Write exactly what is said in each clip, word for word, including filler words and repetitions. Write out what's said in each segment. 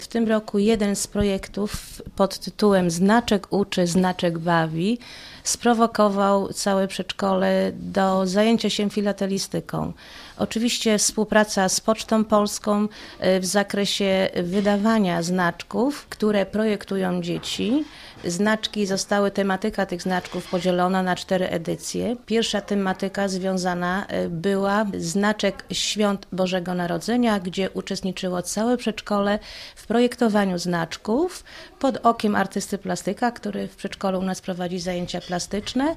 W tym roku jeden z projektów pod tytułem Znaczek uczy, znaczek bawi sprowokował całe przedszkole do zajęcia się filatelistyką. Oczywiście współpraca z Pocztą Polską w zakresie wydawania znaczków, które projektują dzieci. Znaczki zostały, tematyka tych znaczków podzielona na cztery edycje. Pierwsza tematyka związana była znaczek Świąt Bożego Narodzenia, gdzie uczestniczyło całe przedszkole w projektowaniu znaczków pod okiem artysty plastyka, który w przedszkolu u nas prowadzi zajęcia plastyczne.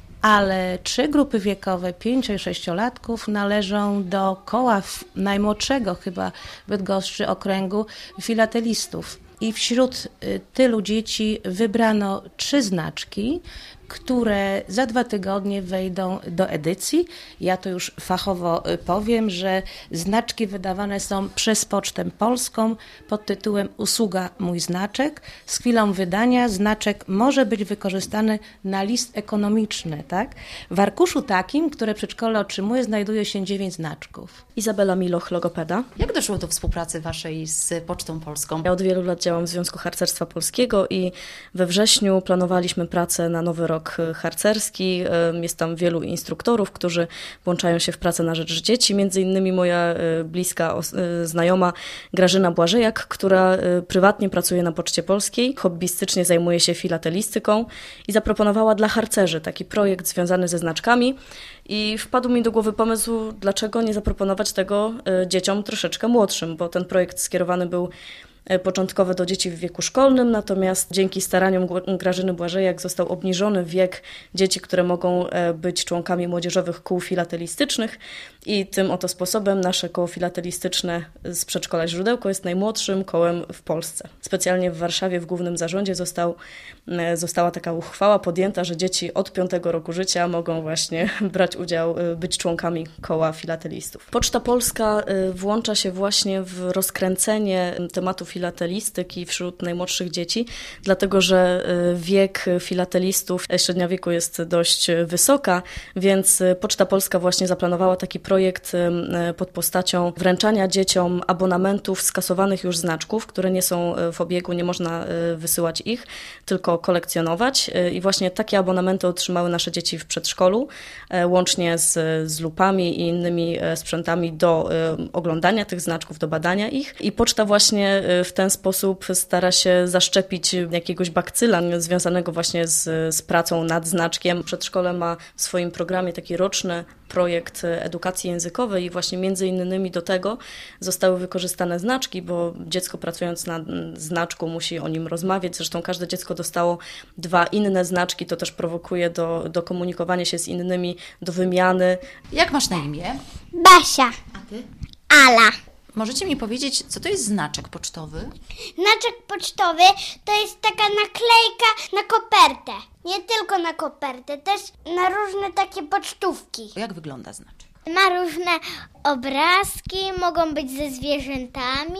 Ale trzy grupy wiekowe, pięcio- i sześciolatków, należą do koła najmłodszego chyba w Bydgoszczy okręgu filatelistów. I wśród tylu dzieci wybrano trzy znaczki, które za dwa tygodnie wejdą do edycji. Ja to już fachowo powiem, że znaczki wydawane są przez Pocztę Polską pod tytułem Usługa Mój Znaczek. Z chwilą wydania znaczek może być wykorzystany na list ekonomiczny. Tak? W arkuszu takim, które przedszkole otrzymuje, znajduje się dziewięć znaczków. Izabela Miloch, logopeda. Jak doszło do współpracy waszej z Pocztą Polską? Ja od wielu lat działam w Związku Harcerstwa Polskiego i we wrześniu planowaliśmy pracę na nowy rok harcerski. Jest tam wielu instruktorów, którzy włączają się w pracę na rzecz dzieci. Między innymi moja bliska znajoma Grażyna Błażejak, która prywatnie pracuje na Poczcie Polskiej, hobbystycznie zajmuje się filatelistyką i zaproponowała dla harcerzy taki projekt związany ze znaczkami. I wpadł mi do głowy pomysł, dlaczego nie zaproponować tego dzieciom troszeczkę młodszym, bo ten projekt skierowany był początkowy do dzieci w wieku szkolnym, natomiast dzięki staraniom Grażyny Błażejak został obniżony wiek dzieci, które mogą być członkami młodzieżowych kół filatelistycznych i tym oto sposobem nasze koło filatelistyczne z przedszkola Źródełko jest najmłodszym kołem w Polsce. Specjalnie w Warszawie w Głównym Zarządzie został, została taka uchwała podjęta, że dzieci od piątego roku życia mogą właśnie brać udział, być członkami koła filatelistów. Poczta Polska włącza się właśnie w rozkręcenie tematu filatelistyki wśród najmłodszych dzieci, dlatego że wiek filatelistów, średnia wieku jest dość wysoka, więc Poczta Polska właśnie zaplanowała taki projekt pod postacią wręczania dzieciom abonamentów skasowanych już znaczków, które nie są w obiegu, nie można wysyłać ich, tylko kolekcjonować i właśnie takie abonamenty otrzymały nasze dzieci w przedszkolu, łącznie z, z lupami i innymi sprzętami do oglądania tych znaczków, do badania ich i Poczta właśnie w ten sposób stara się zaszczepić jakiegoś bakcyla związanego właśnie z, z pracą nad znaczkiem. Przedszkole ma w swoim programie taki roczny projekt edukacji językowej i właśnie między innymi do tego zostały wykorzystane znaczki, bo dziecko pracując na znaczku musi o nim rozmawiać. Zresztą każde dziecko dostało dwa inne znaczki, to też prowokuje do, do komunikowania się z innymi, do wymiany. Jak masz na imię? Basia. A ty? Ala. Możecie mi powiedzieć, co to jest znaczek pocztowy? Znaczek pocztowy to jest taka naklejka na kopertę. Nie tylko na kopertę, też na różne takie pocztówki. Jak wygląda znaczek? Ma różne obrazki, mogą być ze zwierzętami,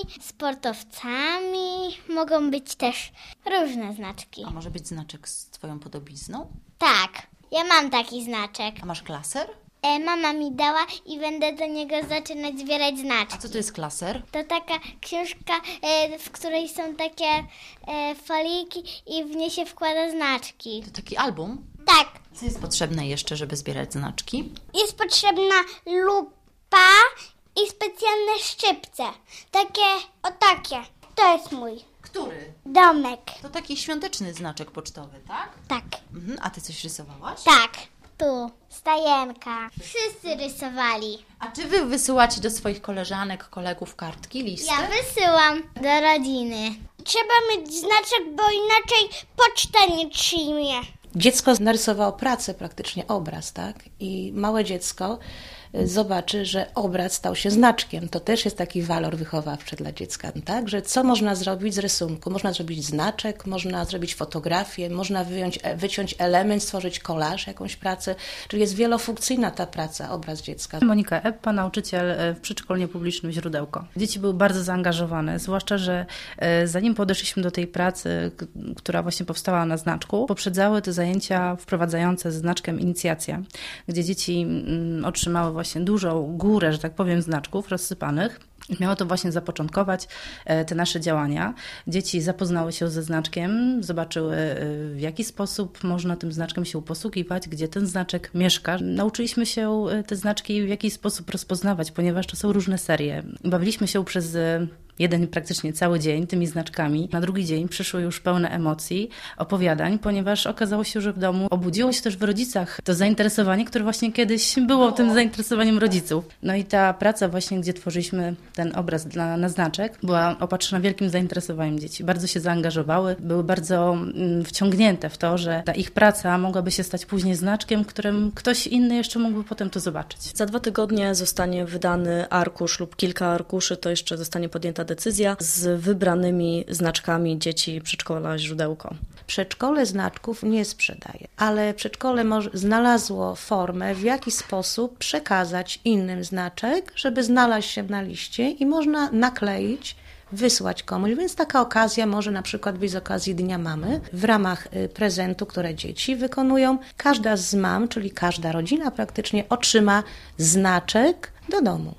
sportowcami, mogą być też różne znaczki. A może być znaczek z twoją podobizną? Tak, ja mam taki znaczek. A masz klaser? E, mama mi dała i będę do niego zaczynać zbierać znaczki. A co to jest klaser? To taka książka, e, w której są takie e, foliki i w nie się wkłada znaczki. To taki album? Tak. Co jest potrzebne jeszcze, żeby zbierać znaczki? Jest potrzebna lupa i specjalne szczypce. Takie, o takie. To jest mój Który? domek. To taki świąteczny znaczek pocztowy, tak? Tak. Mhm. A ty coś rysowałaś? Tak. Tu. Stajenka. Wszyscy rysowali. A czy wy wysyłacie do swoich koleżanek, kolegów kartki, listy? Ja wysyłam do rodziny. Trzeba mieć znaczek, bo inaczej poczta nie przyjmie. Dziecko narysowało pracę, praktycznie obraz, tak? I małe dziecko zobaczy, że obraz stał się znaczkiem. To też jest taki walor wychowawczy dla dziecka, tak? Że co można zrobić z rysunku? Można zrobić znaczek, można zrobić fotografię, można wyjąć, wyciąć element, stworzyć kolaż, jakąś pracę. Czyli jest wielofunkcyjna ta praca, obraz dziecka. Monika Eppa, nauczyciel w przedszkolnie publicznym Źródełko. Dzieci były bardzo zaangażowane, zwłaszcza, że zanim podeszliśmy do tej pracy, która właśnie powstała na znaczku, poprzedzały te zajęcia wprowadzające z znaczkiem inicjacja, gdzie dzieci otrzymały właśnie właśnie dużą górę, że tak powiem, znaczków rozsypanych. Miało to właśnie zapoczątkować te nasze działania. Dzieci zapoznały się ze znaczkiem, zobaczyły, w jaki sposób można tym znaczkiem się posługiwać, gdzie ten znaczek mieszka. Nauczyliśmy się te znaczki w jakiś sposób rozpoznawać, ponieważ to są różne serie. Bawiliśmy się przez jeden praktycznie cały dzień tymi znaczkami. Na drugi dzień przyszły już pełne emocji, opowiadań, ponieważ okazało się, że w domu obudziło się też w rodzicach to zainteresowanie, które właśnie kiedyś było tym zainteresowaniem rodziców. No i ta praca właśnie, gdzie tworzyliśmy ten obraz dla, na znaczek, była opatrzona wielkim zainteresowaniem dzieci. Bardzo się zaangażowały, były bardzo mm, wciągnięte w to, że ta ich praca mogłaby się stać później znaczkiem, którym ktoś inny jeszcze mógłby potem to zobaczyć. Za dwa tygodnie zostanie wydany arkusz lub kilka arkuszy, to jeszcze zostanie podjęta decyzja z wybranymi znaczkami dzieci przedszkola Źródełko. Przedszkole znaczków nie sprzedaje, ale przedszkole może, znalazło formę, w jaki sposób przekazać innym znaczek, żeby znalazł się na liście i można nakleić, wysłać komuś, więc taka okazja może na przykład być z okazji Dnia Mamy. W ramach prezentu, które dzieci wykonują, każda z mam, czyli każda rodzina praktycznie otrzyma znaczek do domu.